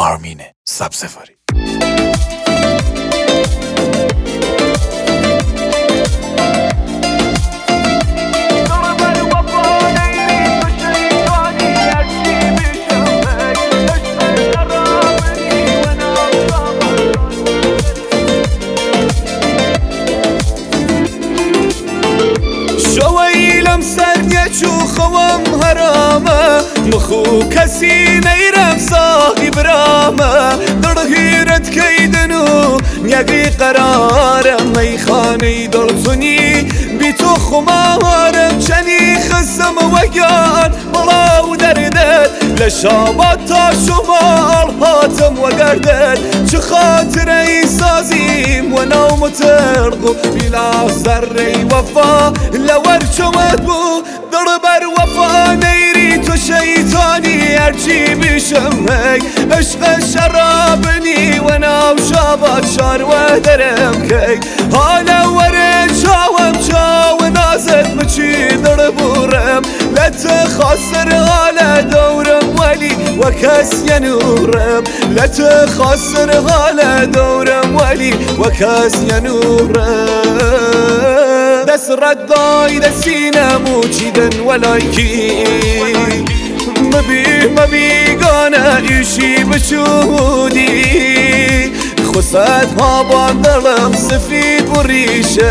آرمین سبزواری. سرگچو خوام حرامه مخو کسی نیرم صاحب رامه در غیرت کیدنو یقی قرارم میخانه دلتونی بی تو خمارم چنی خسم وگان ملاو دردت لشابات تا شمال هاتم و گردت چه خاطر ای سازیم و نوم ترقو بلا ذره وفا لور چمد بو در بر وفا نیری تو شیطانی هرچی بیشم هی عشق شرابنی و ناو شابات شار و درم کی حالا وره چاوم چاو نازت مچی در بورم لت خاسر حال دورم ولی و کس ینورم لت خاسر حال دورم ولی و کس ینورم دست ردای دستینم موچیدن ولایکی مبیگانه ایشی بشودی خسد ها باندلم سفید و ریشم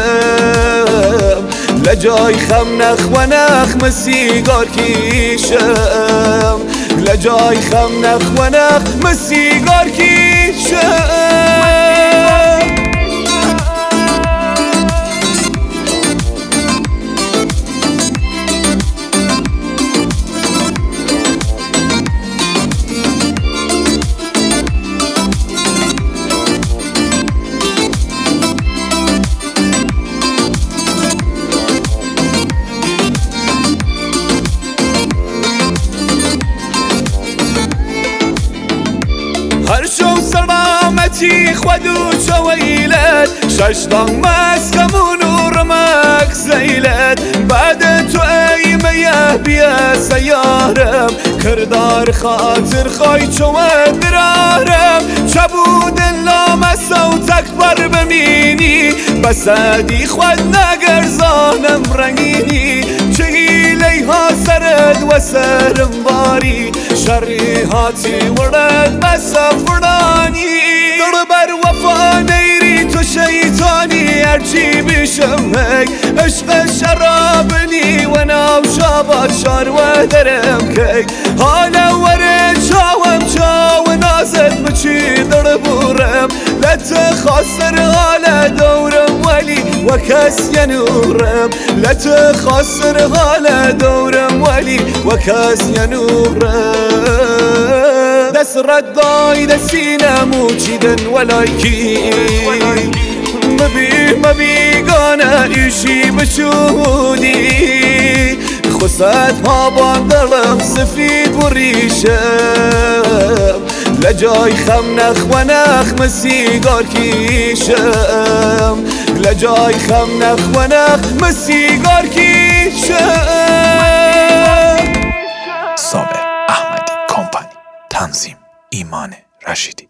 لجای خم نخ و نخ مسیگار کیشم لجای خم نخ و نخ مسیگار کیشم هر شو سلامتی خودو چویلت ششتان مسکمون و رمک زیلت بعد تو ای میه بیا سیارم کردار خاطر خواهی چومد درارم چبود لامس و تکبر بمینی بسدی خود نگرزانم رنگینی چهیلی ها سرد و سرم باری شری هاتی ورد مسافرانی در بر وفا نیری تو شیطانی هرچی بیشم هی عشق شرابنی و ناو شابات شار و درم کی حالا وره چاوم چاو نازت مچی در بورم لت خاسر حال دورم ولی و کس ینورم لت خاسر حال دورم ولی و کس ینورم دست ردای دستینم موچیدن ولایکی مبیگانه ایشی بشودی خسد ها باندلم سفید و ریشم لجای خم نخ و نخ مسیگار کیشم لجای خم نخ و نخ مسیگار کیشم. صابر احمدی کمپانی، تنظیم ایمان رشیدی.